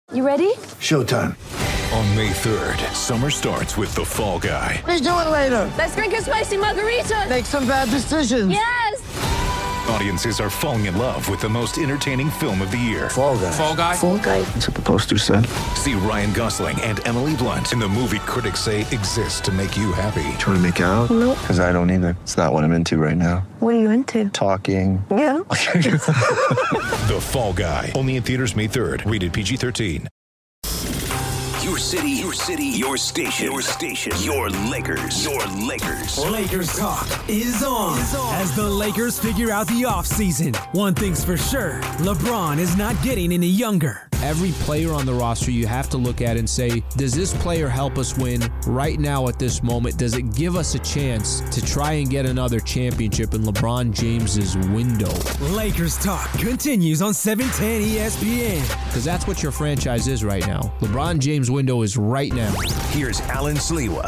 You ready? Showtime. On May 3rd, summer starts with The Fall Guy. Let's do it later. Let's drink a spicy margarita. Make some bad decisions. Yes! Audiences are falling in love with the most entertaining film of the year. Fall Guy. Fall Guy? Fall guy. That's what the poster said. See Ryan Gosling and Emily Blunt in the movie critics say exists to make you happy. Trying to make it out? Nope. Because I don't either. It's not what I'm into right now. What are you into? Talking. Yeah. The Fall Guy. Only in theaters May 3rd. Rated PG-13. Your city, your station, your Lakers, Lakers talk is on. As the Lakers figure out the offseason, one thing's for sure, LeBron is not getting any younger. Every player on the roster you have to look at and say, does this player help us win right now at this moment? Does it give us a chance to try and get another championship in LeBron James's window? Lakers talk continues on 710 ESPN. Because that's what your franchise is right now. LeBron James' window is right now. Here's Alan Sliwa.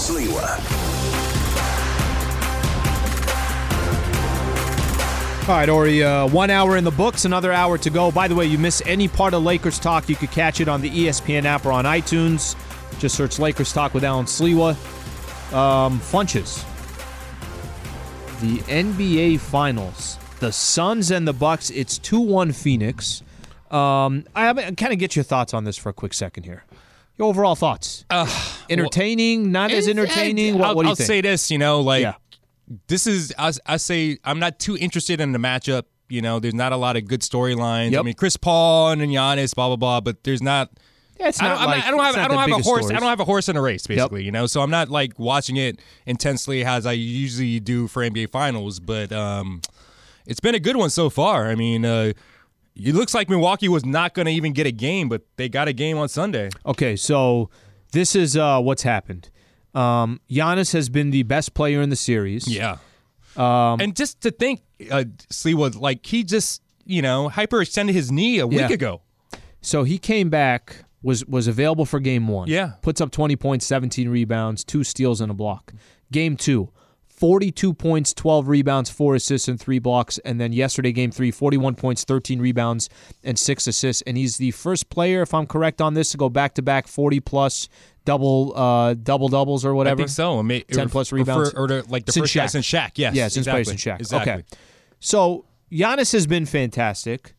All right, Ori, 1 hour in the books, another hour to go. By the way, you miss any part of Lakers Talk, you could catch it on the ESPN app or on iTunes. Just search Lakers Talk with Alan Sliwa. Funches. The NBA Finals. The Suns and the Bucks. It's 2-1 Phoenix. I kind of get your thoughts on this for a quick second here. Your overall thoughts? Entertaining, not as entertaining? What do you think? I'll say this, this is, I say, I'm not too interested in the matchup. There's not a lot of good storylines. Yep. I mean, Chris Paul and Giannis, blah, blah, blah, but there's not. Yeah, it's not I don't have a horse. stories. I don't have a horse in a race, basically. So I'm not like watching it intensely as I usually do for NBA Finals. But it's been a good one so far. I mean, it looks like Milwaukee was not going to even get a game, but they got a game on Sunday. Okay, so this is what's happened. Giannis has been the best player in the series. Yeah. And just to think, Sliwa, like he just, hyperextended his knee a week ago. So he came back, was available for game one. Yeah. Puts up 20 points, 17 rebounds, 2 steals and a block. Game 2, 42 points, 12 rebounds, 4 assists and 3 blocks. And then yesterday, game 3, 41 points, 13 rebounds and 6 assists. And he's the first player, if I'm correct on this, to go back-to-back 40-plus double-doubles or whatever. I think so. 10-plus rebounds. Or the first guy since Shaq. Yes, yeah, since exactly. Shaq. Exactly. Okay. So Giannis has been fantastic.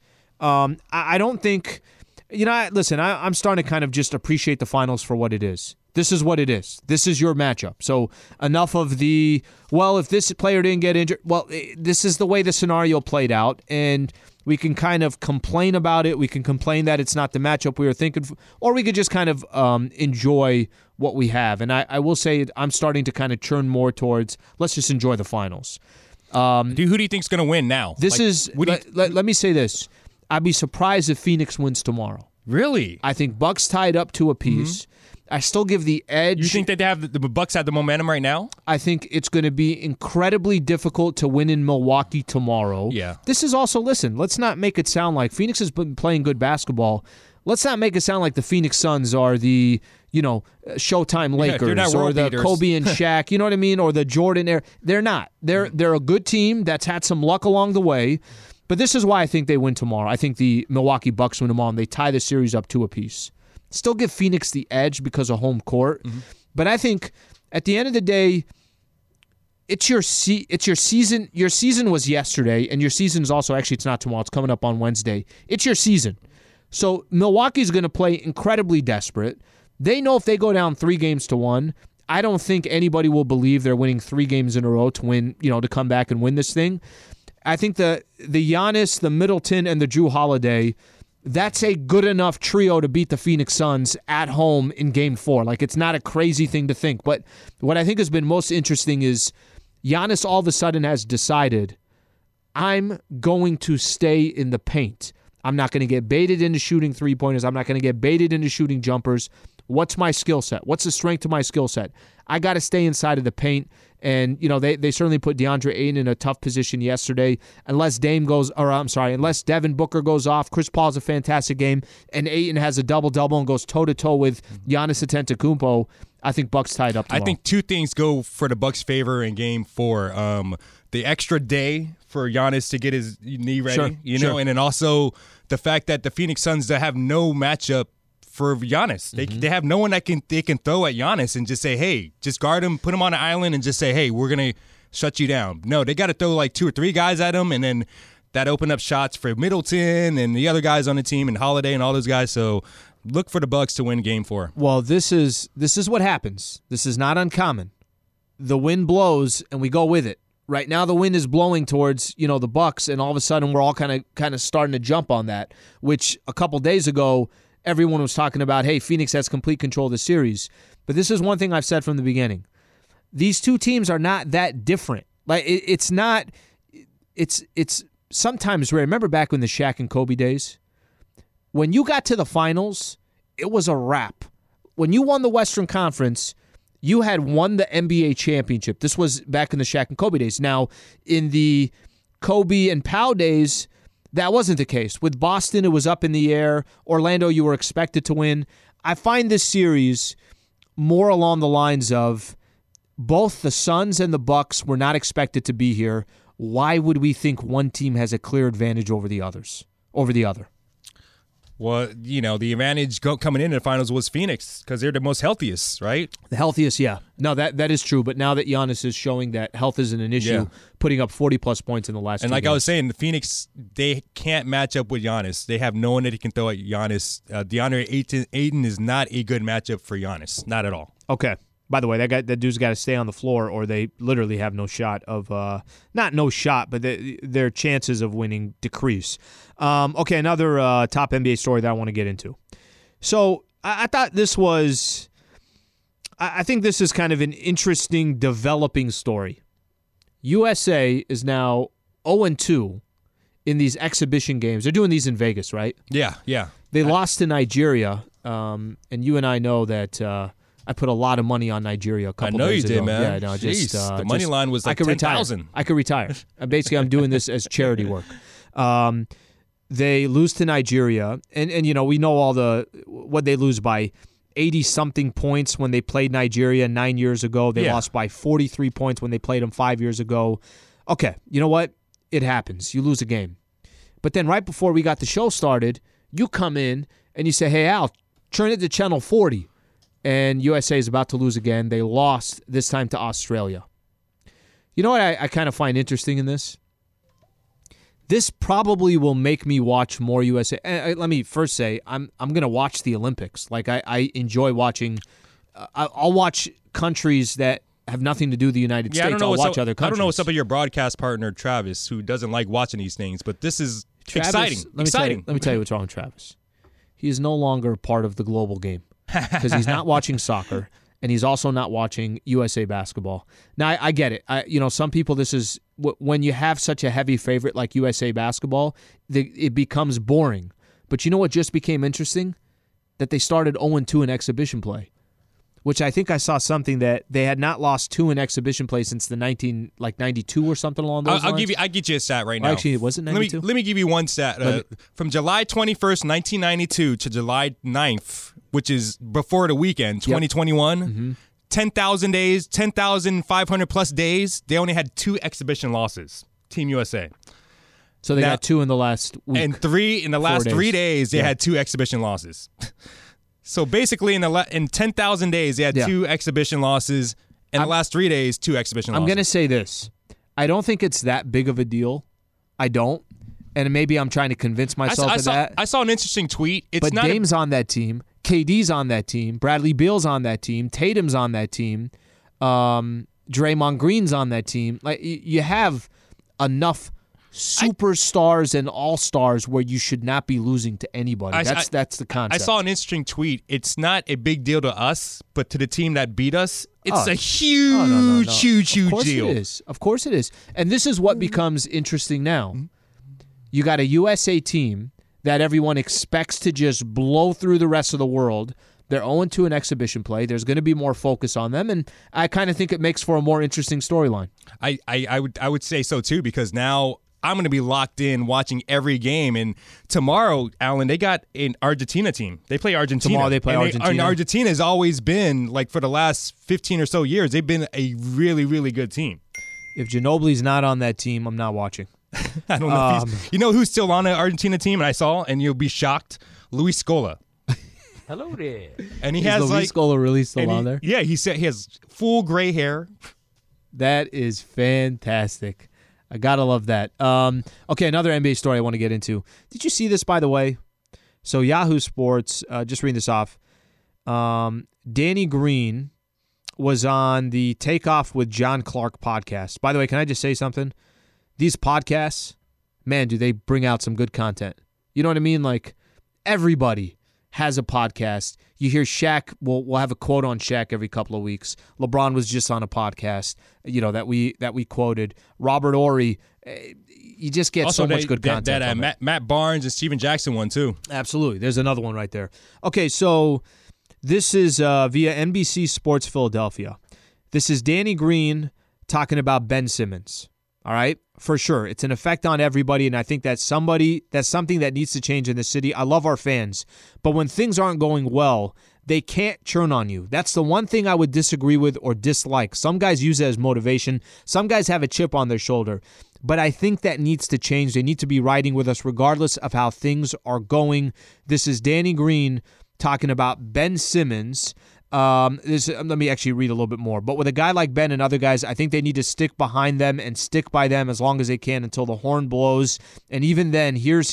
I don't think, listen, I'm starting to kind of just appreciate the finals for what it is. This is what it is. This is your matchup. So enough of if this player didn't get injured, this is the way the scenario played out, and we can kind of complain about it. We can complain that it's not the matchup we were thinking, or we could just kind of enjoy what we have. And I will say I'm starting to kind of churn more towards let's just enjoy the finals. Who do you think's going to win now? Let me say this. I'd be surprised if Phoenix wins tomorrow. Really? I think Bucks tied up to a piece. Mm-hmm. I still give the edge. You think that the Bucks have the momentum right now? I think it's going to be incredibly difficult to win in Milwaukee tomorrow. Yeah. This is also, listen, let's not make it sound like Phoenix has been playing good basketball. Let's not make it sound like the Phoenix Suns are the, Showtime Lakers or the beaters. Kobe and Shaq, you know what I mean, or the Jordan era. They're not. They're a good team that's had some luck along the way. But this is why I think they win tomorrow. I think the Milwaukee Bucks win tomorrow, and they tie the series up to a piece. Still give Phoenix the edge because of home court. Mm-hmm. But I think at the end of the day, it's your season. Your season was yesterday, and your season is also, actually, it's not tomorrow. It's coming up on Wednesday. It's your season. So Milwaukee's going to play incredibly desperate. They know if they go down 3-1, I don't think anybody will believe they're winning 3 games in a row to win, to come back and win this thing. I think the Giannis, the Middleton, and the Jrue Holiday, that's a good enough trio to beat the Phoenix Suns at home in Game 4. Like, it's not a crazy thing to think. But what I think has been most interesting is Giannis all of a sudden has decided, I'm going to stay in the paint. I'm not going to get baited into shooting three-pointers. I'm not going to get baited into shooting jumpers. What's my skill set? What's the strength to my skill set? I got to stay inside of the paint. And, they certainly put DeAndre Ayton in a tough position yesterday. Unless Devin Booker goes off, Chris Paul's a fantastic game, and Ayton has a double-double and goes toe-to-toe with Giannis Antetokounmpo, I think Bucks tied up tomorrow. I think 2 things go for the Bucks' favor in Game 4. The extra day for Giannis to get his knee ready, sure. and then also the fact that the Phoenix Suns have no matchup for Giannis. They have no one that they can throw at Giannis and just say, hey, just guard him, put him on an island, and just say, hey, we're gonna shut you down. No, they got to throw like 2 or 3 guys at him, and then that open up shots for Middleton and the other guys on the team and Holiday and all those guys. So look for the Bucks to win Game 4. Well, this is what happens. This is not uncommon. The wind blows and we go with it. Right now, the wind is blowing towards the Bucks, and all of a sudden, we're all kind of starting to jump on that. Which a couple days ago, everyone was talking about. Hey, Phoenix has complete control of the series. But this is one thing I've said from the beginning: these two teams are not that different. Like it's not. It's sometimes rare. Remember back when the Shaq and Kobe days, when you got to the finals, it was a wrap. When you won the Western Conference, you had won the NBA championship. This was back in the Shaq and Kobe days. Now, in the Kobe and Pau days, that wasn't the case. With Boston, it was up in the air. Orlando, you were expected to win. I find this series more along the lines of both the Suns and the Bucks were not expected to be here. Why would we think one team has a clear advantage over the other? Well, the advantage coming into the finals was Phoenix because they're the most healthiest, right? The healthiest, yeah. No, that is true. But now that Giannis is showing that health isn't an issue, putting up 40-plus points in the last 2 And like games. I was saying, the Phoenix, they can't match up with Giannis. They have no one that he can throw at Giannis. DeAndre Ayton is not a good matchup for Giannis. Not at all. Okay. By the way, that dude's got to stay on the floor, or they literally have no shot of not no shot, but their chances of winning decrease. Okay, another top NBA story that I want to get into. So I thought this was, I think this is kind of an interesting developing story. USA is now 0-2 in these exhibition games. They're doing these in Vegas, right? Yeah. They lost to Nigeria, and you and I know that. I put a lot of money on Nigeria a couple days ago. I know you did, man. Yeah, no, Jeez, the money line was like 10,000. I could retire. Basically, I'm doing this as charity work. They lose to Nigeria, and we know what they lose by 80-something points when they played Nigeria 9 years ago. They lost by 43 points when they played them 5 years ago. Okay, you know what? It happens. You lose a game. But then right before we got the show started, you come in and you say, hey, Al, turn it to channel 40. And USA is about to lose again. They lost this time to Australia. You know what I kind of find interesting in this? This probably will make me watch more USA. Let me first say, I'm going to watch the Olympics. Like, I enjoy watching. I'll watch countries that have nothing to do with the United States. I'll watch other countries. I don't know what's up with your broadcast partner, Travis, who doesn't like watching these things, but this is exciting. Let me tell you what's wrong with Travis. He is no longer part of the global game. Because he's not watching soccer, and he's also not watching USA basketball. Now, I get it. Some people, this is when you have such a heavy favorite like USA basketball, it becomes boring. But you know what just became interesting? That they started 0-2 in exhibition play, which I think I saw something that they had not lost 2 in exhibition play since the 92 or something along those lines. I'll get you a stat right now. Actually, was it 92? Let me give you one stat. From July 21st, 1992 to July 9th, which is before the weekend, 2021, 10,000 days, 10,500 plus days, they only had 2 exhibition losses, Team USA. So they got 2 in the last week. And 3 in the last 3 days, they had 2 exhibition losses. So basically, in 10,000 days, they had 2 exhibition losses. In the last 3 days, 2 exhibition losses. I'm going to say this. I don't think it's that big of a deal. I don't. And maybe I'm trying to convince myself of that. I saw an interesting tweet. Dame's on that team. KD's on that team. Bradley Beal's on that team. Tatum's on that team. Draymond Green's on that team. Like, you have enough superstars and all-stars where you should not be losing to anybody. That's the concept. I saw an interesting tweet. It's not a big deal to us, but to the team that beat us, it's a huge deal. Of course it is. And this is what becomes interesting now. You got a USA team that everyone expects to just blow through the rest of the world. They're 0-2 in exhibition play. There's going to be more focus on them, and I kind of think it makes for a more interesting storyline. I would say so too, because now I'm going to be locked in watching every game. And tomorrow, Alan, they got an Argentina team. They play Argentina. Tomorrow they play Argentina. And Argentina has always been, like for the last 15 or so years, they've been a really, really good team. If Ginobili's not on that team, I'm not watching. I don't know if you know who's still on the Argentina team, and I saw, and you'll be shocked, Luis Scola. Hello there. And he Is has Luis Scola really still on there? Yeah, he said he has full gray hair. That is fantastic. I gotta love that. Okay, another NBA story I want to get into. Did you see this, by the way? So Yahoo Sports, just reading this off. Danny Green was on the Takeoff with John Clark podcast. By the way, can I just say something? These podcasts, man, do they bring out some good content. You know what I mean? Like, everybody has a podcast. You hear Shaq, we'll have a quote on Shaq every couple of weeks. LeBron was just on a podcast, that we quoted. Robert Horry, you just get Also, so much good content. Matt Barnes and Steven Jackson one too. Absolutely. There's another one right there. Okay, so this is via NBC Sports Philadelphia. This is Danny Green talking about Ben Simmons. All right, for sure. It's an effect on everybody, and I think that's something that needs to change in the city. I love our fans, but when things aren't going well, they can't churn on you. That's the one thing I would disagree with or dislike. Some guys use it as motivation. Some guys have a chip on their shoulder, but I think that needs to change. They need to be riding with us regardless of how things are going. This is Danny Green talking about Ben Simmons. Let me actually read a little bit more. But with a guy like Ben and other guys, I think they need to stick behind them and stick by them as long as they can until the horn blows. And even then, he's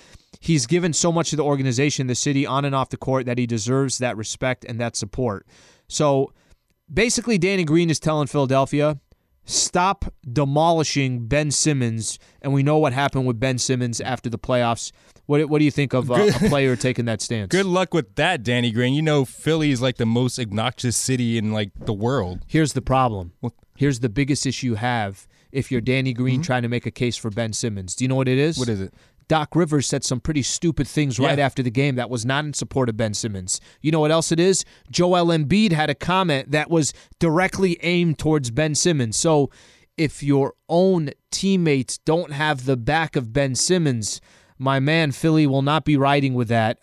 given so much to the organization, the city, on and off the court, that he deserves that respect and that support. So basically, Danny Green is telling Philadelphia, stop demolishing Ben Simmons. And we know what happened with Ben Simmons after the playoffs. What do you think of a player taking that stance? Good luck with that, Danny Green. You know Philly is like the most obnoxious city in like the world. Here's the problem. Here's the biggest issue you have if you're Danny Green trying to make a case for Ben Simmons. Do you know what it is? What is it? Doc Rivers said some pretty stupid things right after the game that was not in support of Ben Simmons. You know what else it is? Joel Embiid had a comment that was directly aimed towards Ben Simmons. So if your own teammates don't have the back of Ben Simmons, my man, Philly will not be riding with that.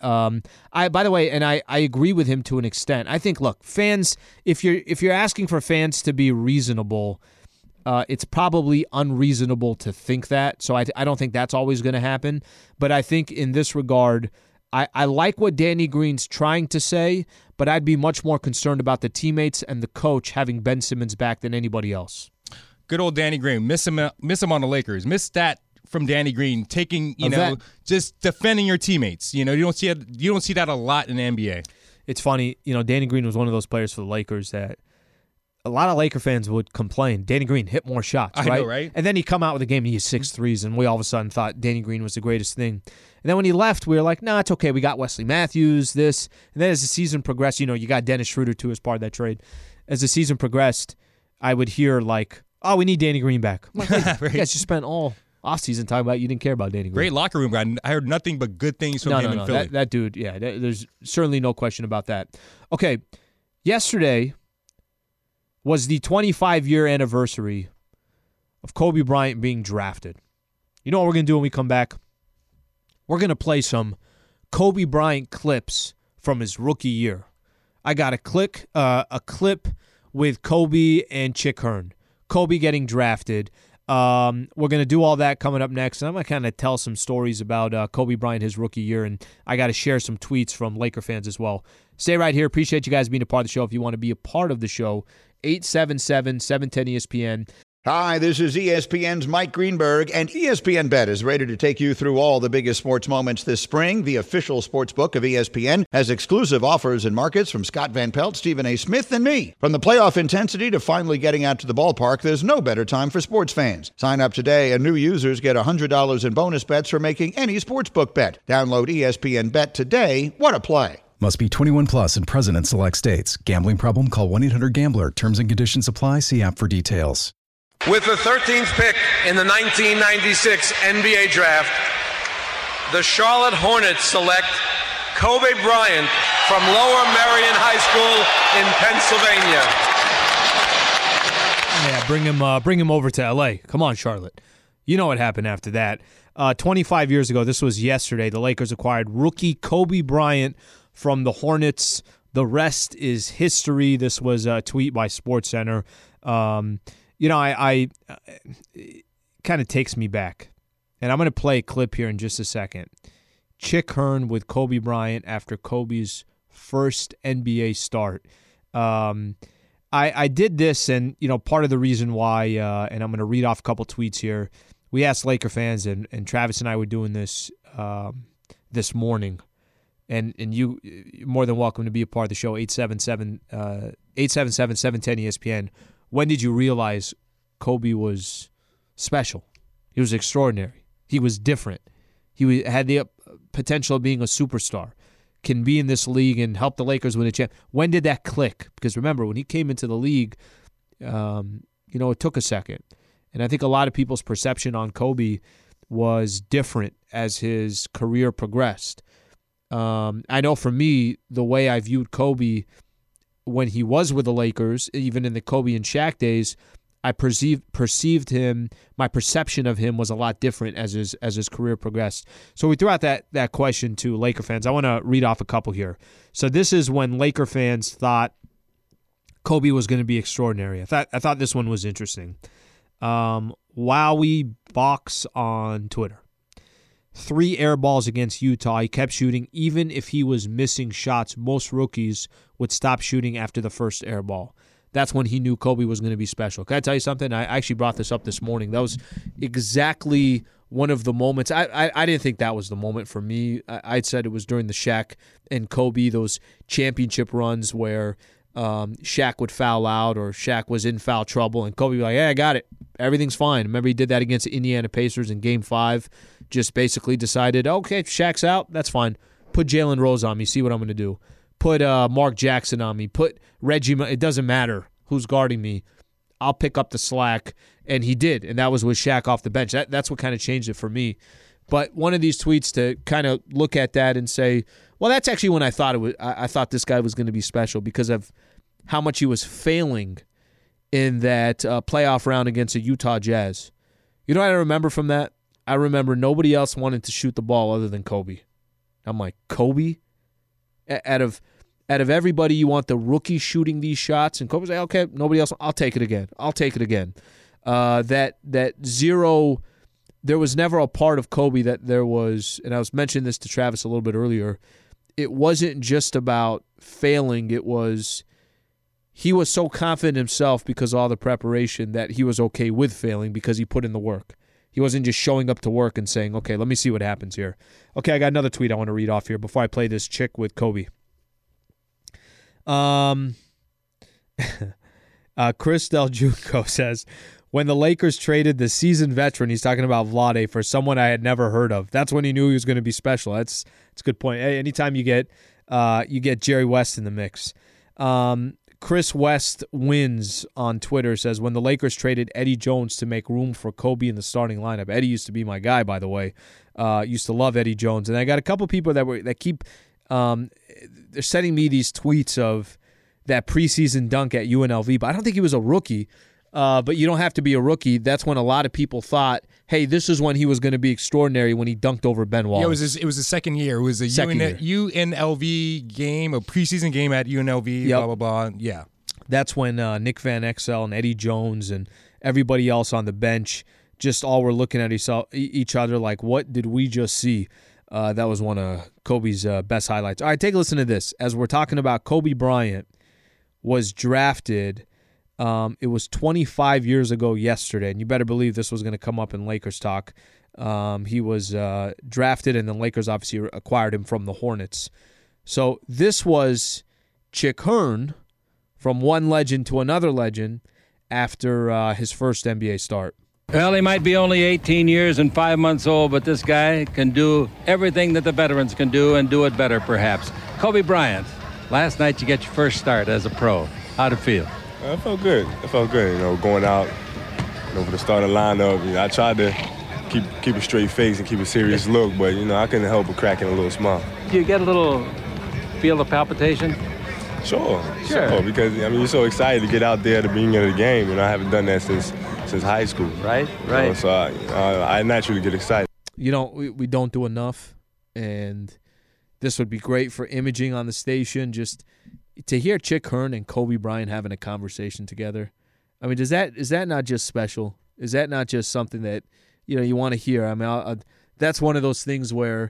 By the way, and I agree with him to an extent. I think, look, fans, if you're asking for fans to be reasonable, it's probably unreasonable to think that. So I don't think that's always going to happen. But I think in this regard, I like what Danny Green's trying to say, but I'd be much more concerned about the teammates and the coach having Ben Simmons back than anybody else. Good old Danny Green. Miss him on the Lakers. Miss that from Danny Green, taking, just defending your teammates. You don't see that a lot in the NBA. It's funny, Danny Green was one of those players for the Lakers that a lot of Laker fans would complain. Danny Green hit more shots, right? I know, right? And then he come out with a game and he hit 6 threes, and we all of a sudden thought Danny Green was the greatest thing. And then when he left, we were like, nah, it's okay. We got Wesley Matthews, this. And then as the season progressed, you got Dennis Schroeder too as part of that trade. As the season progressed, I would hear like, oh, we need Danny Green back. I'm like, hey, you guys just spent all offseason talking about you didn't care about Danny Green. Great locker room guy. I heard nothing but good things from him in Philly. That dude, yeah, there's certainly no question about that. Okay, yesterday was the 25-year anniversary of Kobe Bryant being drafted. You know what we're going to do when we come back? We're going to play some Kobe Bryant clips from his rookie year. I got a clip with Kobe and Chick Hearn. Kobe getting drafted. We're going to do all that coming up next, and I'm going to kind of tell some stories about Kobe Bryant, his rookie year, and I got to share some tweets from Laker fans as well. Stay right here. Appreciate you guys being a part of the show. If you want to be a part of the show, 877-710-ESPN. Hi, this is ESPN's Mike Greenberg, and ESPN Bet is ready to take you through all the biggest sports moments this spring. The official sports book of ESPN has exclusive offers and markets from Scott Van Pelt, Stephen A. Smith, and me. From the playoff intensity to finally getting out to the ballpark, there's no better time for sports fans. Sign up today, and new users get $100 in bonus bets for making any sportsbook bet. Download ESPN Bet today. What a play. Must be 21 plus and present in select states. Gambling problem? Call 1-800-GAMBLER. Terms and conditions apply. See app for details. With the 13th pick in the 1996 NBA Draft, the Charlotte Hornets select Kobe Bryant from Lower Merion High School in Pennsylvania. Yeah, bring him over to L.A. Come on, Charlotte. You know what happened after that. 25 years ago, this was yesterday, the Lakers acquired rookie Kobe Bryant from the Hornets. The rest is history. This was a tweet by SportsCenter. I it kind of takes me back. And I'm going to play a clip here in just a second. Chick Hearn with Kobe Bryant after Kobe's first NBA start. I did this, and part of the reason why, and I'm going to read off a couple tweets here. We asked Laker fans, and Travis and I were doing this this morning, and you're more than welcome to be a part of the show. 877-710-ESPN. When did you realize Kobe was special? He was extraordinary. He was different. He had the potential of being a superstar. Can be in this league and help the Lakers win a champ. When did that click? Because remember, when he came into the league, it took a second. And I think a lot of people's perception on Kobe was different as his career progressed. I know for me, the way I viewed Kobe when he was with the Lakers, even in the Kobe and Shaq days, I perceived him, my perception of him was a lot different as his career progressed. So we threw out that question to Laker fans. I want to read off a couple here. So this is when Laker fans thought Kobe was going to be extraordinary. I thought this one was interesting. Wowie Box on Twitter. 3 air balls against Utah. He kept shooting. Even if he was missing shots, most rookies would stop shooting after the first air ball. That's when he knew Kobe was going to be special. Can I tell you something? I actually brought this up this morning. That was exactly one of the moments. I didn't think that was the moment for me. I'd said it was during the Shaq and Kobe, those championship runs where Shaq would foul out or Shaq was in foul trouble, and Kobe would be like, hey, I got it. Everything's fine. Remember he did that against the Indiana Pacers in Game 5. Just basically decided, okay, Shaq's out. That's fine. Put Jalen Rose on me. See what I'm going to do. Put Mark Jackson on me. Put Reggie. It doesn't matter who's guarding me. I'll pick up the slack. And he did, and that was with Shaq off the bench. That's what kind of changed it for me. But one of these tweets to kind of look at that and say, well, that's actually when I thought I thought this guy was going to be special because of how much he was failing in that playoff round against the Utah Jazz. You know what I remember from that? I remember nobody else wanted to shoot the ball other than Kobe. I'm like, Kobe? Out of everybody, you want the rookie shooting these shots? And Kobe's like, okay, nobody else. I'll take it again. That zero, there was never a part of Kobe that there was, and I was mentioning this to Travis a little bit earlier, it wasn't just about failing, it was, he was so confident in himself because of all the preparation that he was okay with failing because he put in the work. He wasn't just showing up to work and saying, okay, let me see what happens here. Okay, I got another tweet I want to read off here before I play this chick with Kobe. Chris Del Junco says, when the Lakers traded the seasoned veteran, he's talking about Vlade, for someone I had never heard of, that's when he knew he was going to be special. That's a good point. Hey, anytime you get Jerry West in the mix. Chris West Wins on Twitter says, when the Lakers traded Eddie Jones to make room for Kobe in the starting lineup. Eddie used to be my guy, by the way. Used to love Eddie Jones. And I got a couple people that keep they're sending me these tweets of that preseason dunk at UNLV, but I don't think he was a rookie. But you don't have to be a rookie. That's when a lot of people thought, hey, this is when he was going to be extraordinary when he dunked over Ben Wallace. Yeah, it was the second year. It was a UNLV game, a preseason game at UNLV, yep. Blah, blah, blah. Yeah. That's when Nick Van Exel and Eddie Jones and everybody else on the bench just all were looking at each other like, what did we just see? That was one of Kobe's best highlights. All right, take a listen to this. As we're talking about Kobe Bryant was drafted, it was 25 years ago yesterday, and you better believe this was going to come up in Lakers talk. He was drafted, and the Lakers obviously acquired him from the Hornets. So this was Chick Hearn from one legend to another legend after his first NBA start. Well, he might be only 18 years and 5 months old, but this guy can do everything that the veterans can do and do it better, perhaps. Kobe Bryant, last night you get your first start as a pro. How'd it feel? I felt good. Going out, for the starting lineup, I tried to keep a straight face and keep a serious look, but, I couldn't help but cracking a little smile. Do you get a little feel of palpitation? Sure, because, you're so excited to get out there at the beginning of the game, I haven't done that since high school. Right. So I naturally get excited. We don't do enough, and this would be great for imaging on the station, just to hear Chick Hearn and Kobe Bryant having a conversation together. Is that not just special? Is that not just something that you want to hear? That's one of those things where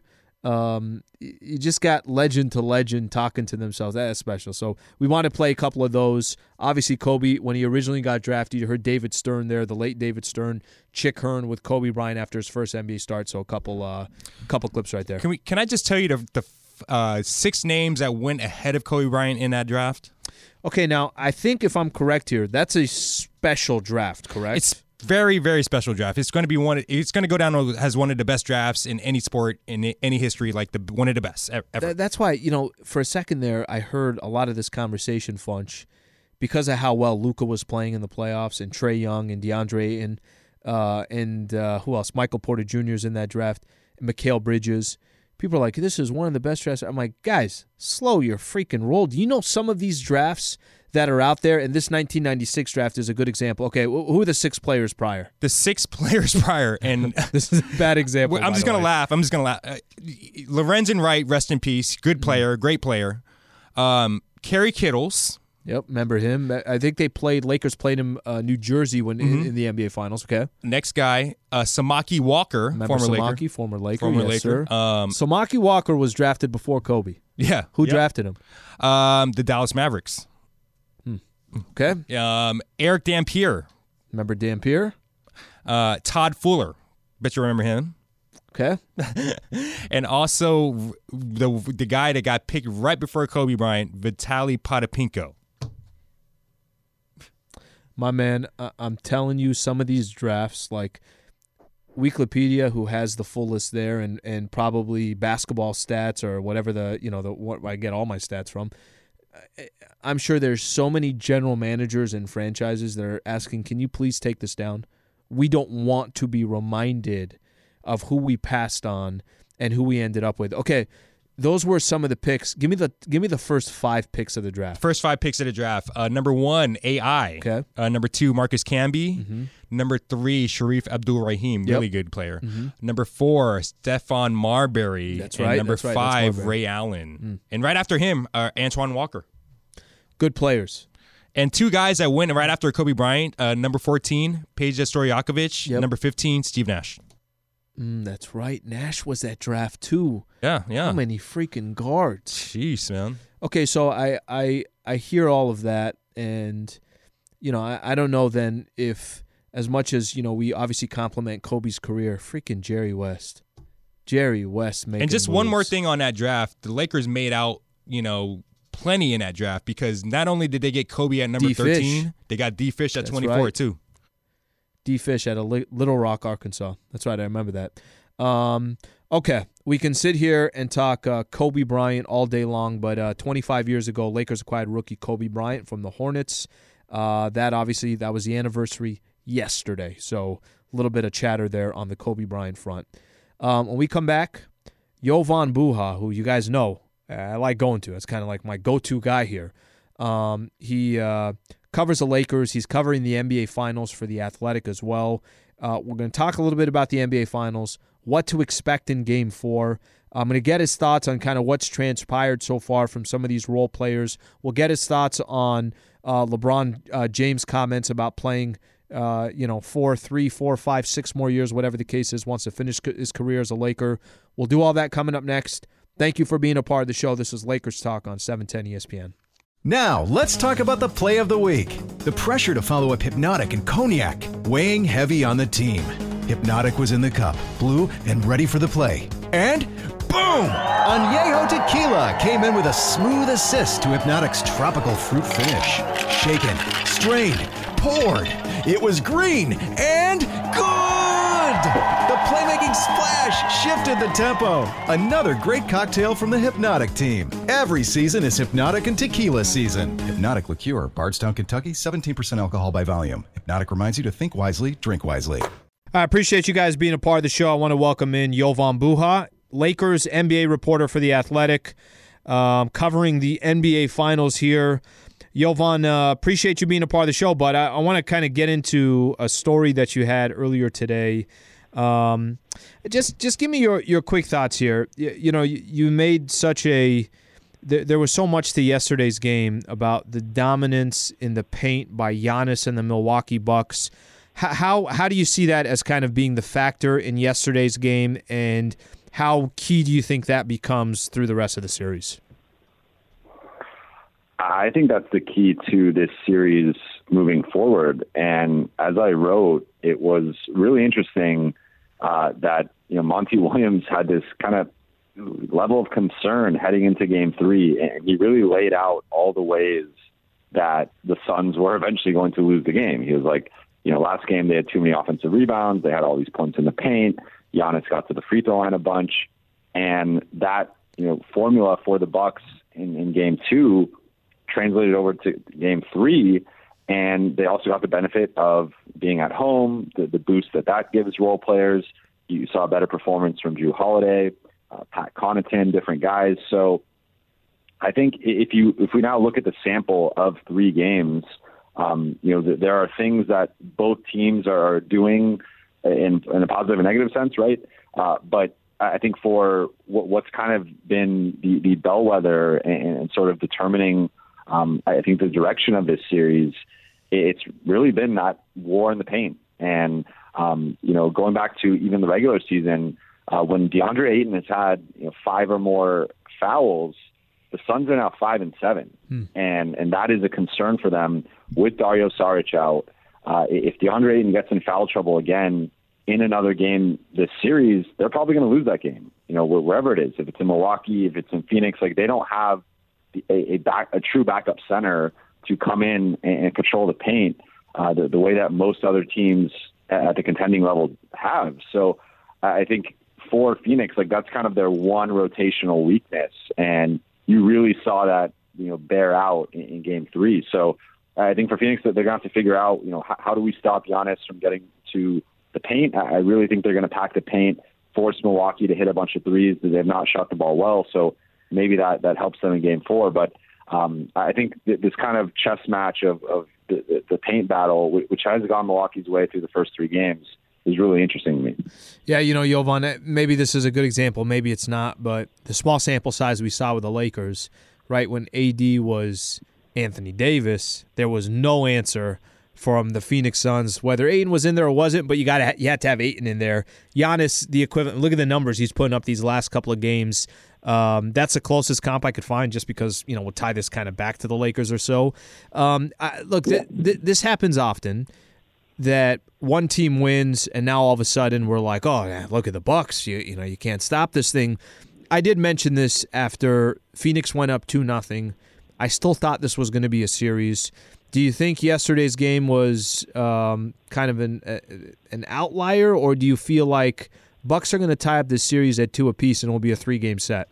You just got legend to legend talking to themselves. That is special. So we want to play a couple of those. Obviously, Kobe, when he originally got drafted, you heard David Stern there, the late David Stern, Chick Hearn with Kobe Bryant after his first NBA start. So a couple clips right there. Can I just tell you the 6 names that went ahead of Kobe Bryant in that draft? Okay, now I think if I'm correct here, that's a special draft, correct? It's very, very special draft. It's going to be It's going to go down as one of the best drafts in any sport in any history, like one of the best ever. That's why, for a second there, I heard a lot of this conversation, Funch, because of how well Luka was playing in the playoffs, and Trae Young and DeAndre and who else? Michael Porter Jr. is in that draft, and Mikal Bridges. People are like, this is one of the best drafts. I'm like, guys, slow your freaking roll. Do you know some of these drafts that are out there? And this 1996 draft is a good example. Okay, who are the 6 players prior? The 6 players prior, and this is a bad example. I'm just gonna laugh. Lorenzen Wright, rest in peace. Good player, great player. Kerry Kittles. Yep, remember him. I think Lakers played him New Jersey when in the NBA Finals. Okay. Next guy, Samaki Walker, remember former Samaki, Laker. former Laker. Former yes, Laker. Sir. Samaki Walker was drafted before Kobe. Yeah. Who drafted him? The Dallas Mavericks. Okay. Eric Dampier. Remember Dampier? Todd Fuller. Bet you remember him. Okay. And also the guy that got picked right before Kobe Bryant, Vitaly Potapenko. My man, I'm telling you, some of these drafts, like Wikipedia, who has the full list there, and probably Basketball Stats or whatever what I get all my stats from. I'm sure there's so many general managers and franchises that are asking, can you please take this down? We don't want to be reminded of who we passed on and who we ended up with. Okay, those were some of the picks. Give me the first 5 picks of the draft. First 5 picks of the draft. Number 1, AI. Okay. Number 2, Marcus Camby. Number 3, Sharif Abdul-Rahim. Really good player. Number 4, Stephon Marbury. That's and right. Number That's right. 5, Ray Allen. And right after him, Antoine Walker. Good players. And 2 guys that went right after Kobe Bryant. Number 14, Peja Stojakovic. Number 15, Steve Nash. That's right. Nash was that draft too. Yeah. How many freaking guards? Jeez, man. Okay, so I hear all of that, and I don't know then if, as much as we obviously compliment Kobe's career, freaking Jerry West making And just moves. one more thing on that draft, the Lakers made out plenty in that draft, because not only did they get Kobe at number 13, they got D Fish at 24 too. D Fish at Little Rock, Arkansas. That's right, I remember that. Okay, we can sit here and talk Kobe Bryant all day long, but 25 years ago, Lakers acquired rookie Kobe Bryant from the Hornets. That was the anniversary yesterday, so a little bit of chatter there on the Kobe Bryant front. When we come back, Jovan Buha, who you guys know, I like going to. It's kind of like my go-to guy here. He covers the Lakers. He's covering the NBA Finals for The Athletic as well. We're going to talk a little bit about the NBA Finals, what to expect in Game 4. I'm going to get his thoughts on kind of what's transpired so far from some of these role players. We'll get his thoughts on LeBron James' comments about playing 4, 3, 4, 5, 6 more years, whatever the case is, wants to finish his career as a Laker. We'll do all that coming up next. Thank you for being a part of the show. This is Lakers Talk on 710 ESPN. Now, let's talk about the play of the week. The pressure to follow up Hypnotic and Cognac, weighing heavy on the team. Hypnotic was in the cup, blue, and ready for the play. And boom! Añejo Tequila came in with a smooth assist to Hypnotic's tropical fruit finish. Shaken, strained, poured. It was green and good! The playmaking splash shifted the tempo. Another great cocktail from the Hypnotic team. Every season is Hypnotic and Tequila season. Hypnotic Liqueur, Bardstown, Kentucky, 17% alcohol by volume. Hypnotic reminds you to think wisely, drink wisely. I appreciate you guys being a part of the show. I want to welcome in Jovan Buha, Lakers NBA reporter for The Athletic, covering the NBA Finals here. Jovan, appreciate you being a part of the show, but I want to kind of get into a story that you had earlier today. Just give me your quick thoughts here. You made such a there was so much to yesterday's game about the dominance in the paint by Giannis and the Milwaukee Bucks. How do you see that as kind of being the factor in yesterday's game, and How key do you think that becomes through the rest of the series? I think that's the key to this series moving forward. And as I wrote, it was really interesting that Monty Williams had this kind of level of concern heading into Game 3, and he really laid out all the ways that the Suns were eventually going to lose the game. He was like, last game they had too many offensive rebounds, they had all these points in the paint, Giannis got to the free throw line a bunch, and that formula for the Bucks in Game 2 translated over to Game 3, and they also got the benefit of being at home, the boost that gives role players. You saw a better performance from Jrue Holiday, Pat Connaughton, different guys. So I think if we now look at the sample of 3 games, there are things that both teams are doing in a positive and negative sense, right? But I think for what's kind of been the bellwether and sort of determining, I think, the direction of this series, it's really been that war in the paint. And, going back to even the regular season, when DeAndre Ayton has had 5 or more fouls, the Suns are now 5-7, and that is a concern for them with Dario Saric out. If DeAndre Ayton gets in foul trouble again in another game this series, they're probably going to lose that game. Wherever it is, if it's in Milwaukee, if it's in Phoenix, like they don't have a true backup center to come in and control the paint the way that most other teams at the contending level have. So I think for Phoenix, like that's kind of their one rotational weakness, and you really saw that bear out in Game 3. So I think for Phoenix, that they're going to have to figure out how do we stop Giannis from getting to the paint. I really think they're going to pack the paint, force Milwaukee to hit a bunch of threes. They have not shot the ball well, so maybe that helps them in Game 4. But I think this kind of chess match of the paint battle, which has gone Milwaukee's way through the first 3 games, is really interesting to me. Yeah, Jovan, maybe this is a good example, maybe it's not, but the small sample size we saw with the Lakers, right, when AD was Anthony Davis, there was no answer from the Phoenix Suns, whether Ayton was in there or wasn't, but you had to have Ayton in there. Giannis, the equivalent, look at the numbers he's putting up these last couple of games. That's the closest comp I could find, just because, we'll tie this kind of back to the Lakers or so. This happens often, that one team wins and now all of a sudden we're like, oh, yeah, look at the Bucks. You can't stop this thing. I did mention this after Phoenix went up 2-0. I still thought this was going to be a series. Do you think yesterday's game was kind of an outlier, or do you feel like Bucks are going to tie up this series at 2 apiece and it will be a 3-game set?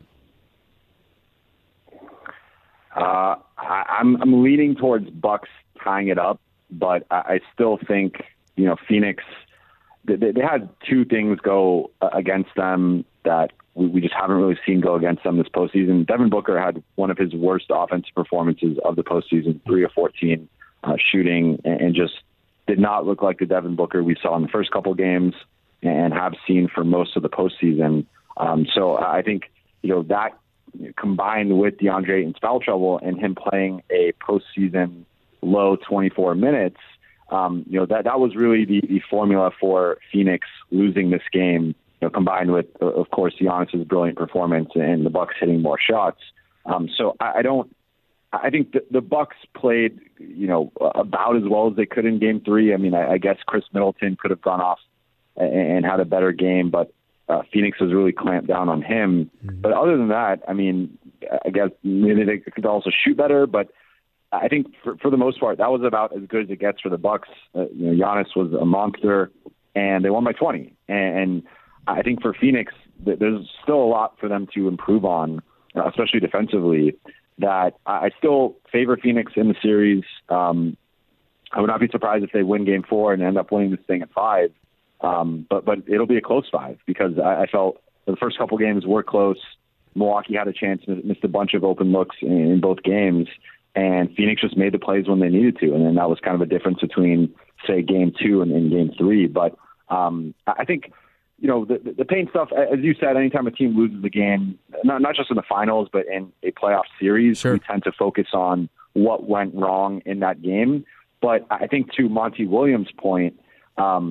I'm leaning towards Bucks tying it up, but I still think, Phoenix, they had 2 things go against them that we just haven't really seen go against them this postseason. Devin Booker had one of his worst offensive performances of the postseason, 3 of 14 shooting, and just did not look like the Devin Booker we saw in the first couple games and have seen for most of the postseason. So I think, that combined with DeAndre Ayton's foul trouble and him playing a postseason low 24 minutes, that was really the formula for Phoenix losing this game, combined with, of course, Giannis's brilliant performance and the Bucks hitting more shots. So I think the Bucks played, about as well as they could in Game 3. I mean, I guess Chris Middleton could have gone off and had a better game, but Phoenix has really clamped down on him. But other than that, I mean, I guess maybe they could also shoot better, but I think for the most part, that was about as good as it gets for the Bucks. Giannis was a monster, and they won by 20. And I think for Phoenix, there's still a lot for them to improve on, especially defensively, that I still favor Phoenix in the series. I would not be surprised if they win Game 4 and end up winning this thing at 5. But it'll be a close 5, because I felt the first couple games were close. Milwaukee had a chance, missed a bunch of open looks in both games, and Phoenix just made the plays when they needed to. And then that was kind of a difference between, say, Game 2 and Game 3. But I think, the paint stuff, as you said, anytime a team loses the game, not just in the finals, but in a playoff series, we tend to focus on what went wrong in that game. But I think to Monty Williams' point,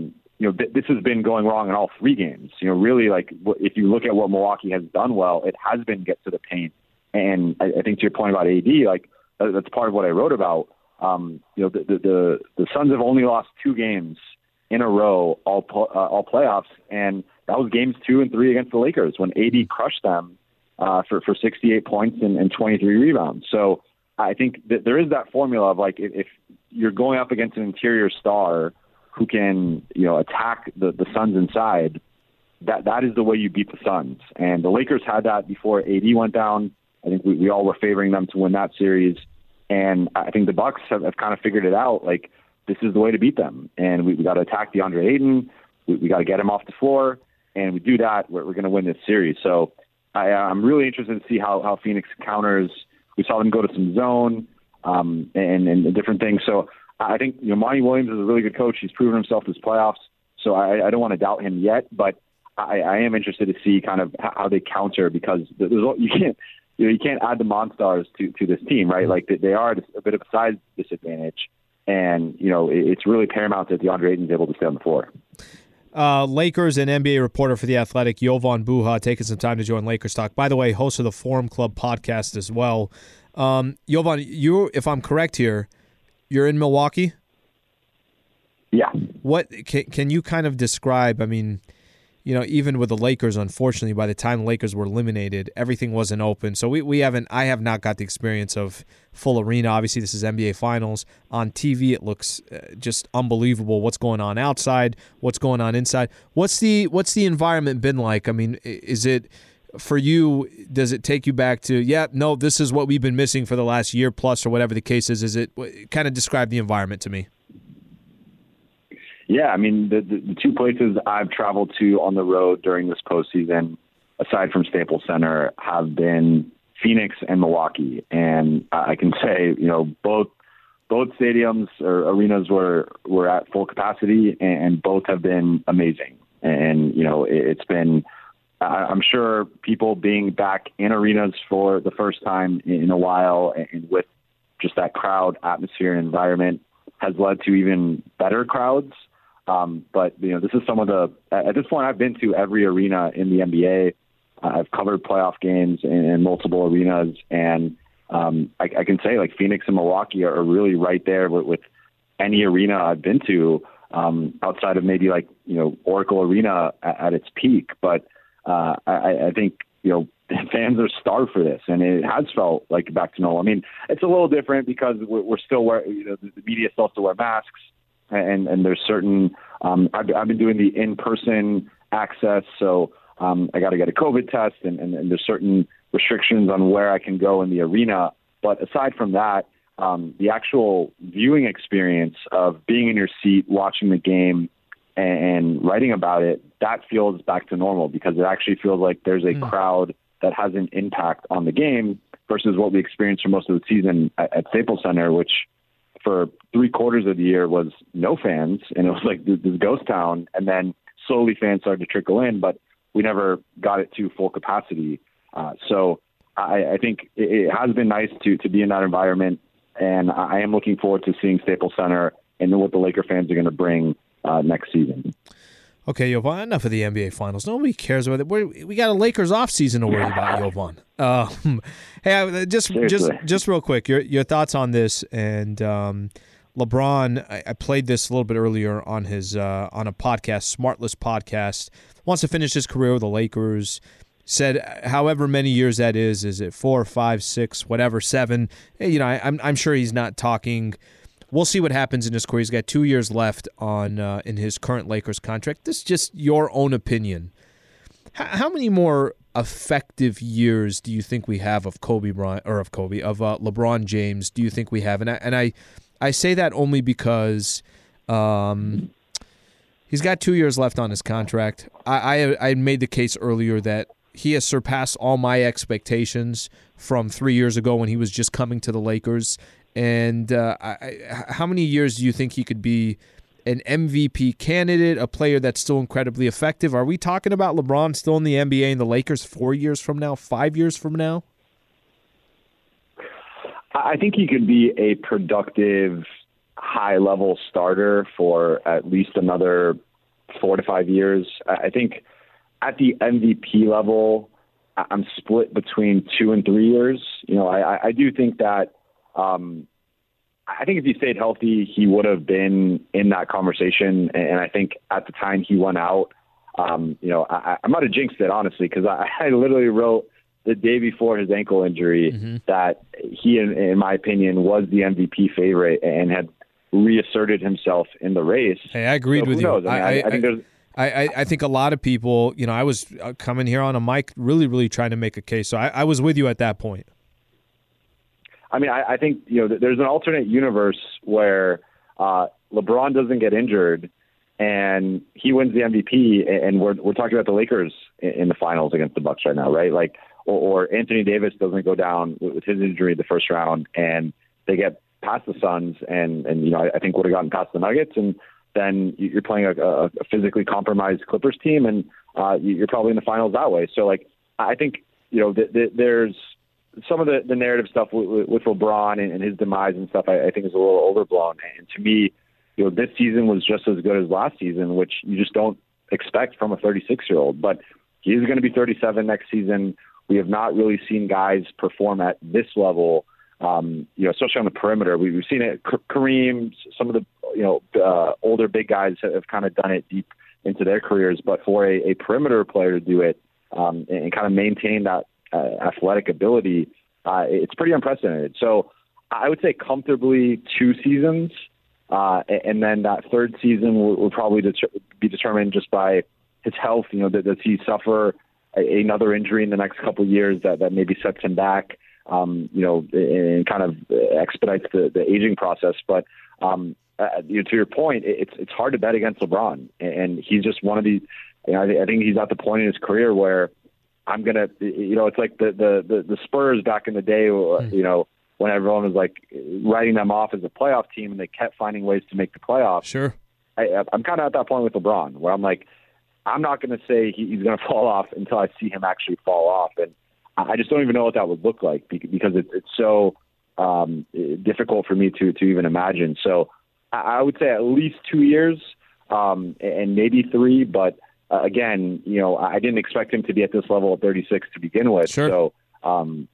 this has been going wrong in all 3 games. Really, like, if you look at what Milwaukee has done well, it has been get to the paint. And I think to your point about AD, like, that's part of what I wrote about. The Suns have only lost 2 games in a row all playoffs, and that was games 2 and 3 against the Lakers when AD crushed them for 68 points and 23 rebounds. So I think that there is that formula of, like, if you're going up against an interior star who can, attack the Suns inside, that is the way you beat the Suns. And the Lakers had that before AD went down. I think we all were favoring them to win that series. And I think the Bucks have kind of figured it out. Like, this is the way to beat them. And we got to attack DeAndre Ayton. We got to get him off the floor. And we do that, we're going to win this series. So I'm really interested to see how Phoenix counters. We saw them go to some zone and different things. So I think Monty Williams is a really good coach. He's proven himself this playoffs. So I don't want to doubt him yet, but I am interested to see kind of how they counter, because you can't add the Monstars to this team, right? Like, they are at a bit of a size disadvantage, and it's really paramount that DeAndre Ayton is able to stay on the floor. Lakers and NBA reporter for The Athletic, Jovan Buha, taking some time to join Lakers Talk. By the way, host of the Forum Club podcast as well. Jovan, if I'm correct here, you're in Milwaukee? Yeah. What can you kind of describe? I mean, even with the Lakers, unfortunately, by the time the Lakers were eliminated, everything wasn't open. So I have not got the experience of full arena. Obviously, this is NBA Finals. On TV, it looks just unbelievable what's going on outside, what's going on inside. What's the environment been like? I mean, is it, for you, does it take you back to, no, this is what we've been missing for the last year plus, or whatever the case is? Is it, kind of describe the environment to me? Yeah, I mean, the 2 places I've traveled to on the road during this postseason, aside from Staples Center, have been Phoenix and Milwaukee. And I can say, both stadiums or arenas were at full capacity, and both have been amazing. And, it's been, I'm sure people being back in arenas for the first time in a while, and with just that crowd atmosphere and environment, has led to even better crowds. But this is at this point, I've been to every arena in the NBA. I've covered playoff games in multiple arenas, and I can say, like, Phoenix and Milwaukee are really right there with any arena I've been to, outside of maybe Oracle Arena at its peak. But I think fans are starved for this, and it has felt like back to normal. I mean, it's a little different because we're still the media still has to wear masks. And there's certain, I've been doing the in-person access, so I got to get a COVID test, and there's certain restrictions on where I can go in the arena. But aside from that, the actual viewing experience of being in your seat, watching the game, and writing about it, that feels back to normal, because it actually feels like there's a crowd that has an impact on the game versus what we experienced for most of the season at Staples Center, which for 3/4 of the year was no fans, and it was like this ghost town. And then slowly fans started to trickle in, but we never got it to full capacity. So I think it has been nice to be in that environment, and I am looking forward to seeing Staples Center and what the Laker fans are going to bring next season. Okay, Jovan, enough of the NBA Finals. Nobody cares about it. We got a Lakers offseason to worry about, Jovan. Hey, just real quick, your thoughts on this. And LeBron, I played this a little bit earlier on his on a podcast, Smartless podcast. Wants to finish his career with the Lakers. Said however many years that is it 4, 5, 6, whatever, 7? I'm sure he's not talking. We'll see what happens in his career. He's got 2 years left on in his current Lakers contract. This is just your own opinion. How many more effective years do you think we have of LeBron James? Do you think we have? And I say that only because he's got 2 years left on his contract. I made the case earlier that he has surpassed all my expectations from 3 years ago when he was just coming to the Lakers. And how many years do you think he could be an MVP candidate, a player that's still incredibly effective? Are we talking about LeBron still in the NBA and the Lakers 4 years from now, 5 years from now? I think he could be a productive, high-level starter for at least another 4 to 5 years. I think at the MVP level, I'm split between 2 and 3 years. I do think that I think if he stayed healthy, he would have been in that conversation. And I think at the time he went out, I might have jinxed it, honestly, because I literally wrote the day before his ankle injury that he, in my opinion, was the MVP favorite and had reasserted himself in the race. Hey, I agreed with you. I think there's. I think a lot of people, I was coming here on a mic really, really trying to make a case. So I was with you at that point. I mean, I think, there's an alternate universe where LeBron doesn't get injured and he wins the MVP, and we're talking about the Lakers in the finals against the Bucks right now, right? Like, or Anthony Davis doesn't go down with his injury in the first round and they get past the Suns and I think would have gotten past the Nuggets, and then you're playing a physically compromised Clippers team, and you're probably in the finals that way. So, like, I think, there's some of the narrative stuff with LeBron and his demise and stuff, I think is a little overblown. And to me, this season was just as good as last season, which you just don't expect from a 36-year-old. But he is going to be 37 next season. We have not really seen guys perform at this level, especially on the perimeter. We've seen it. Kareem, some of the older big guys have kind of done it deep into their careers. But for a perimeter player to do it and kind of maintain that athletic ability, it's pretty unprecedented. So I would say comfortably 2 seasons, and then that third season will probably be determined just by his health. Does he suffer another injury in the next couple of years that maybe sets him back, and kind of expedites the aging process. But to your point, it's hard to bet against LeBron, and he's just one of these. I think he's at the point in his career where I'm gonna, it's like the Spurs back in the day, when everyone was like writing them off as a playoff team and they kept finding ways to make the playoffs. Sure. I'm kind of at that point with LeBron where I'm like, I'm not going to say he's going to fall off until I see him actually fall off. And I just don't even know what that would look like because it's so difficult for me to even imagine. So I would say at least 2 years and maybe 3, but again, I didn't expect him to be at this level at 36 to begin with. Sure. So, and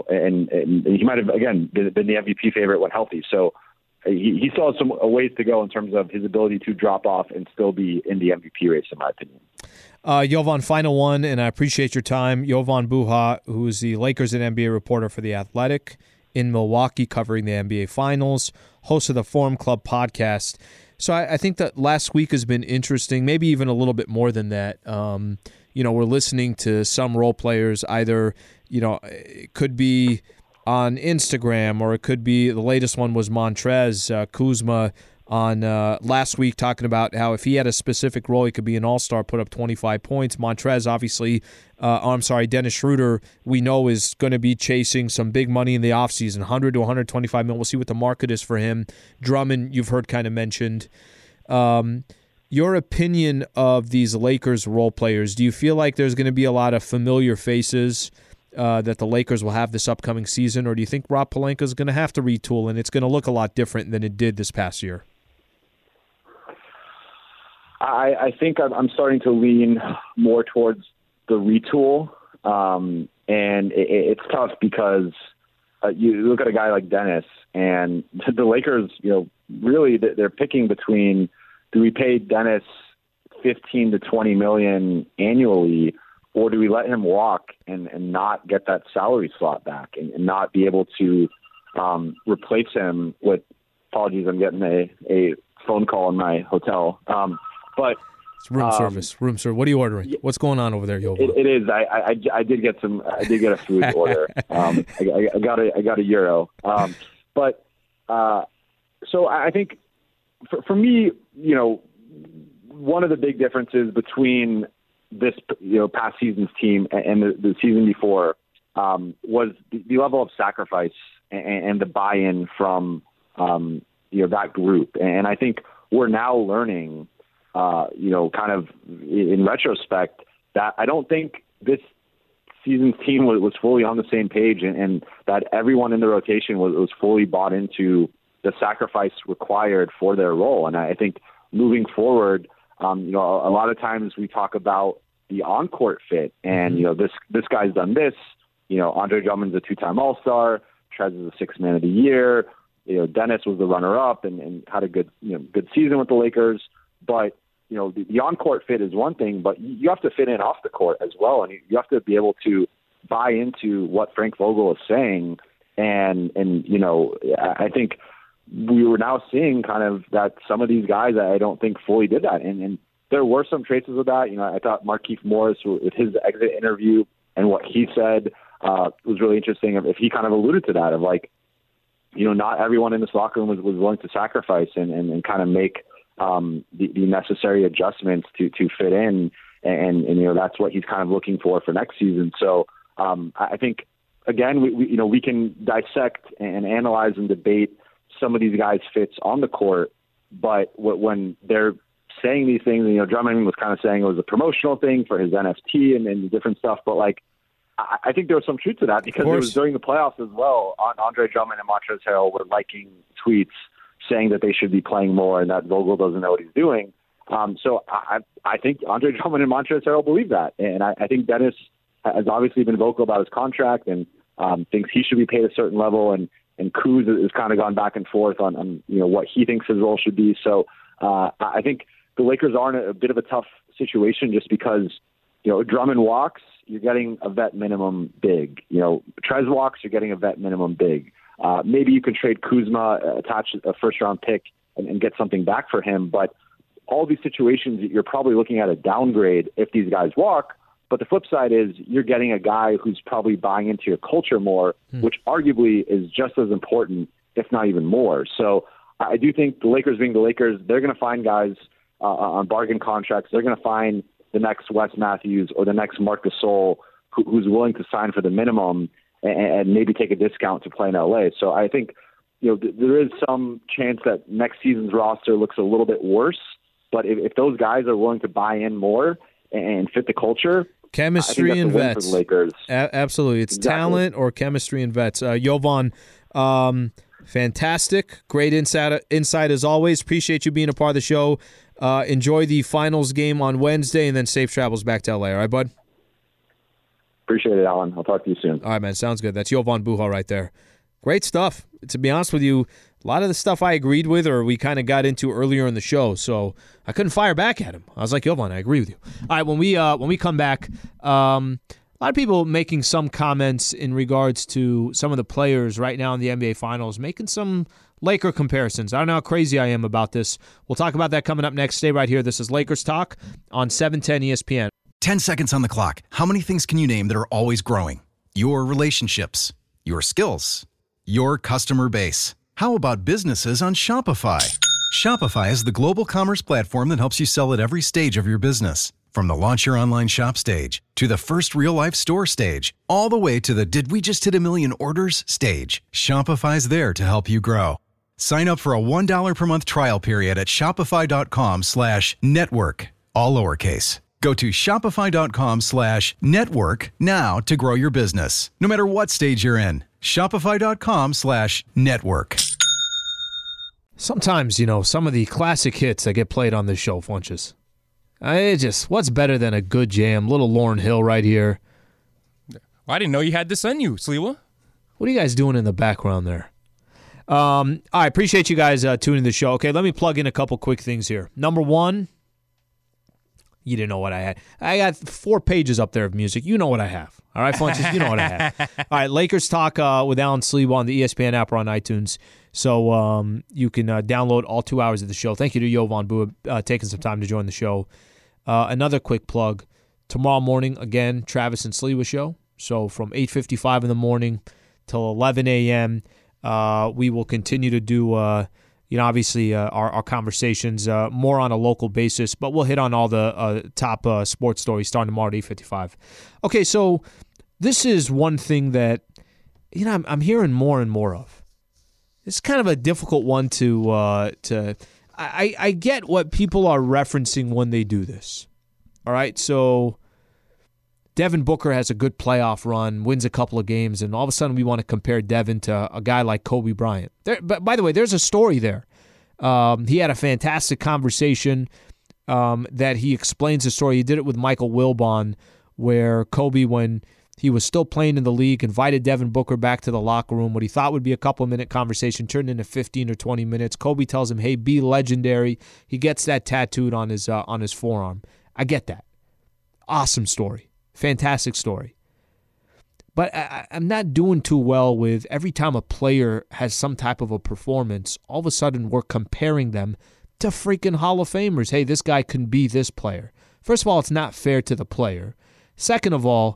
he might have, again, been the MVP favorite when healthy. So he still has some ways to go in terms of his ability to drop off and still be in the MVP race, in my opinion. Jovan, final one, and I appreciate your time. Jovan Buha, who is the Lakers and NBA reporter for The Athletic in Milwaukee, covering the NBA Finals, host of the Forum Club podcast. So I think that last week has been interesting, maybe even a little bit more than that. We're listening to some role players, either, it could be on Instagram or it could be, the latest one was Montrez Kuzma on last week talking about how if he had a specific role, he could be an all-star, put up 25 points. Montrez, obviously, Dennis Schroeder, we know is going to be chasing some big money in the offseason, 100 to 125 million. We'll see what the market is for him. Drummond, you've heard kind of mentioned. Your opinion of these Lakers role players, do you feel like there's going to be a lot of familiar faces that the Lakers will have this upcoming season, or do you think Rob Pelinka is going to have to retool and it's going to look a lot different than it did this past year? I think I'm starting to lean more towards the retool, and it's tough because you look at a guy like Dennis, and the Lakers, really they're picking between, do we pay Dennis $15 to $20 million annually, or do we let him walk and not get that salary slot back and not be able to replace him with, apologies, I'm getting a phone call in my hotel. But it's room service. What are you ordering? What's going on over there, Jovan? It is. I did get some. I did get a food order. I got a euro. So I think for me, one of the big differences between this past season's team and the season before was the level of sacrifice and the buy-in from that group. And I think we're now learning. Kind of in retrospect, that I don't think this season's team was fully on the same page and that everyone in the rotation was fully bought into the sacrifice required for their role. And I think moving forward, A lot of times we talk about the on-court fit, and this guy's done this. Andre Drummond's a 2-time All-Star. Trez is a 6th Man of the Year. Dennis was the runner-up and had a good season with the Lakers. But the on-court fit is one thing, but you have to fit in off the court as well, and you have to be able to buy into what Frank Vogel is saying. And I think we were now seeing kind of that some of these guys I don't think fully did that, and there were some traces of that. I thought Markieff Morris with his exit interview and what he said was really interesting. If he kind of alluded to that, of like, not everyone in this locker room was willing to sacrifice and kind of make the necessary adjustments to fit in, and that's what he's kind of looking for next season. So I think again we can dissect and analyze and debate some of these guys' fits on the court, but when they're saying these things, Drummond was kind of saying it was a promotional thing for his NFT and different stuff, but like I think there was some truth to that, because it was during the playoffs as well. Andre Drummond and Montrezl Harrell were liking tweets saying that they should be playing more and that Vogel doesn't know what he's doing. So I think Andre Drummond and Montrezl Harrell believe that, and I think Dennis has obviously been vocal about his contract and thinks he should be paid a certain level, and Kuz has kind of gone back and forth on what he thinks his role should be. So I think the Lakers are in a bit of a tough situation, just because Drummond walks, you're getting a vet minimum big. Trez walks, you're getting a vet minimum big. Maybe you can trade Kuzma, attach a first-round pick, and get something back for him. But all these situations, you're probably looking at a downgrade if these guys walk. But the flip side is you're getting a guy who's probably buying into your culture more, which arguably is just as important, if not even more. So I do think the Lakers being the Lakers, they're going to find guys on bargain contracts. They're going to find the next Wes Matthews or the next Marc Gasol who's willing to sign for the minimum and maybe take a discount to play in LA. So I think there is some chance that next season's roster looks a little bit worse. But if those guys are willing to buy in more and fit the culture, chemistry and vets, for the Lakers. Absolutely, it's talent or chemistry and vets. Jovan, fantastic, great insight as always. Appreciate you being a part of the show. Enjoy the finals game on Wednesday, and then safe travels back to LA. All right, bud? Appreciate it, Alan. I'll talk to you soon. All right, man. Sounds good. That's Jovan Buha right there. Great stuff. To be honest with you, a lot of the stuff I agreed with or we kind of got into earlier in the show, so I couldn't fire back at him. I was like, Jovan, I agree with you. All right, when we come back, a lot of people making some comments in regards to some of the players right now in the NBA Finals, making some Laker comparisons. I don't know how crazy I am about this. We'll talk about that coming up next. Stay right here. This is Lakers Talk on 710 ESPN. 10 seconds on the clock. How many things can you name that are always growing? Your relationships, your skills, your customer base. How about businesses on Shopify? Shopify is the global commerce platform that helps you sell at every stage of your business. From the launch your online shop stage to the first real-life store stage, all the way to the did we just hit a million orders stage. Shopify's there to help you grow. Sign up for a $1 per month trial period at shopify.com/network, all lowercase. Go to shopify.com/network now to grow your business, no matter what stage you're in. Shopify.com/network. Sometimes, some of the classic hits that get played on this show, Funches. What's better than a good jam? Little Lauryn Hill right here. I didn't know you had this on you, Sliwa. What are you guys doing in the background there? I appreciate you guys tuning in the show. Okay, let me plug in a couple quick things here. Number one, you didn't know what I had. I got 4 pages up there of music. You know what I have. All right, Funches, you know what I have. All right, Lakers Talk with Alan Sliwa on the ESPN app or on iTunes. So you can download all 2 hours of the show. Thank you to Jovan Buha taking some time to join the show. Another quick plug. Tomorrow morning, again, Travis and Sliwa show. So from 8:55 in the morning till 11 a.m., we will continue to do, obviously our conversations more on a local basis, but we'll hit on all the top sports stories starting tomorrow at 8:55. Okay, so this is one thing that, I'm hearing more and more of. It's kind of a difficult one I get what people are referencing when they do this. All right, so Devin Booker has a good playoff run, wins a couple of games, and all of a sudden we want to compare Devin to a guy like Kobe Bryant. But by the way, there's a story there. He had a fantastic conversation that he explains the story. He did it with Michael Wilbon, where Kobe, when he was still playing in the league, invited Devin Booker back to the locker room. What he thought would be a couple-minute conversation turned into 15 or 20 minutes. Kobe tells him, hey, be legendary. He gets that tattooed on his forearm. I get that. Awesome story. Fantastic story. But I'm not doing too well with every time a player has some type of a performance, all of a sudden we're comparing them to freaking Hall of Famers. Hey, this guy can be this player. First of all, it's not fair to the player. Second of all,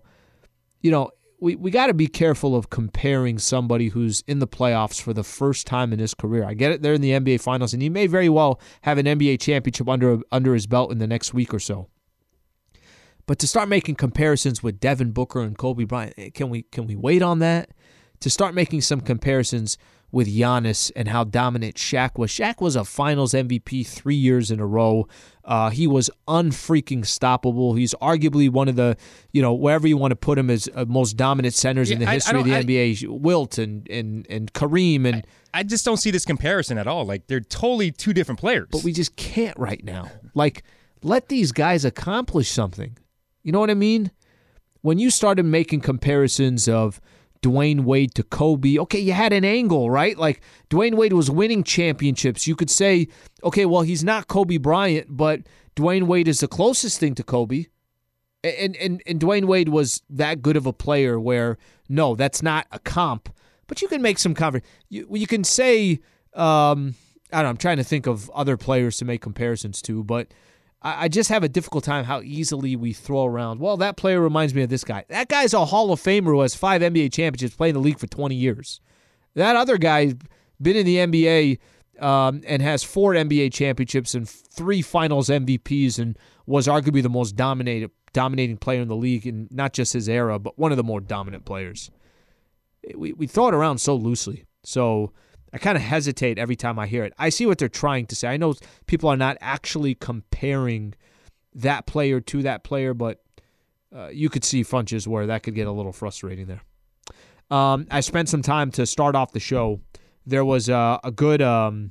we got to be careful of comparing somebody who's in the playoffs for the first time in his career. I get it, they're in the NBA Finals, and he may very well have an NBA championship under his belt in the next week or so. But to start making comparisons with Devin Booker and Kobe Bryant, can we wait on that? To start making some comparisons with Giannis and how dominant Shaq was. Shaq was a Finals MVP 3 years in a row. He was unfreaking stoppable. He's arguably one of the, wherever you want to put him, as most dominant centers in the history of the NBA. Wilt and Kareem. And I just don't see this comparison at all. Like, they're totally two different players. But we just can't right now. Like, let these guys accomplish something. You know what I mean? When you started making comparisons of Dwayne Wade to Kobe, okay, you had an angle, right? Like, Dwayne Wade was winning championships. You could say, okay, well, he's not Kobe Bryant, but Dwayne Wade is the closest thing to Kobe. And Dwayne Wade was that good of a player where, no, that's not a comp. But you can make some you can say, I don't know, I'm trying to think of other players to make comparisons to, but I just have a difficult time how easily we throw around, well, that player reminds me of this guy. That guy's a Hall of Famer who has 5 NBA championships, playing the league for 20 years. That other guy been in the NBA and has 4 NBA championships and 3 Finals MVPs and was arguably the most dominating player in the league in not just his era, but one of the more dominant players. We throw it around so loosely. So I kind of hesitate every time I hear it. I see what they're trying to say. I know people are not actually comparing that player to that player, but you could see Funches where that could get a little frustrating there. I spent some time to start off the show. There was a good quote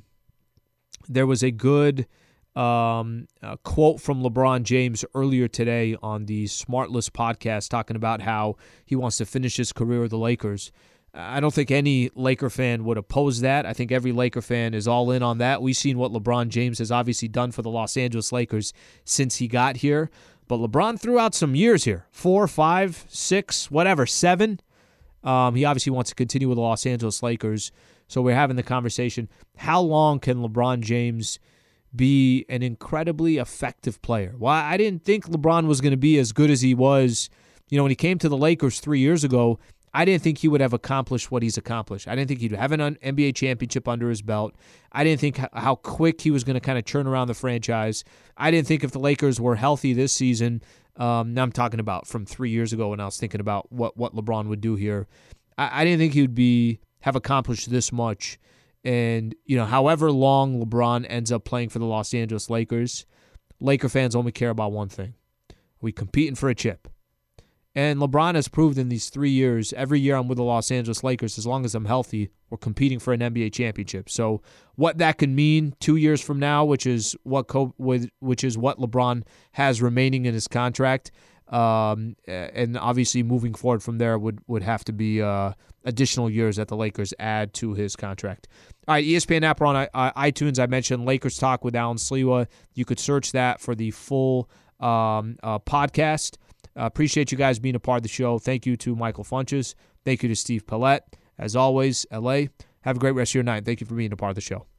from LeBron James earlier today on the Smartless podcast, talking about how he wants to finish his career with the Lakers. I don't think any Laker fan would oppose that. I think every Laker fan is all in on that. We've seen what LeBron James has obviously done for the Los Angeles Lakers since he got here. But LeBron threw out some years here, 4, 5, 6, whatever, 7. He obviously wants to continue with the Los Angeles Lakers. So we're having the conversation, how long can LeBron James be an incredibly effective player? Well, I didn't think LeBron was going to be as good as he was. When he came to the Lakers 3 years ago, I didn't think he would have accomplished what he's accomplished. I didn't think he'd have an NBA championship under his belt. I didn't think how quick he was going to kind of turn around the franchise. I didn't think if the Lakers were healthy this season, now I'm talking about from 3 years ago when I was thinking about what LeBron would do here. I didn't think he would have accomplished this much. And, however long LeBron ends up playing for the Los Angeles Lakers, Laker fans only care about one thing. Are we competing for a chip? And LeBron has proved in these 3 years, every year I'm with the Los Angeles Lakers, as long as I'm healthy, we're competing for an NBA championship. So what that could mean 2 years from now, which is what LeBron has remaining in his contract, and obviously moving forward from there would have to be additional years that the Lakers add to his contract. All right, ESPN app are on iTunes. I mentioned Lakers Talk with Alan Sliwa. You could search that for the full podcast. Appreciate you guys being a part of the show. Thank you to Michael Funches. Thank you to Steve Paulette. As always, LA, have a great rest of your night. Thank you for being a part of the show.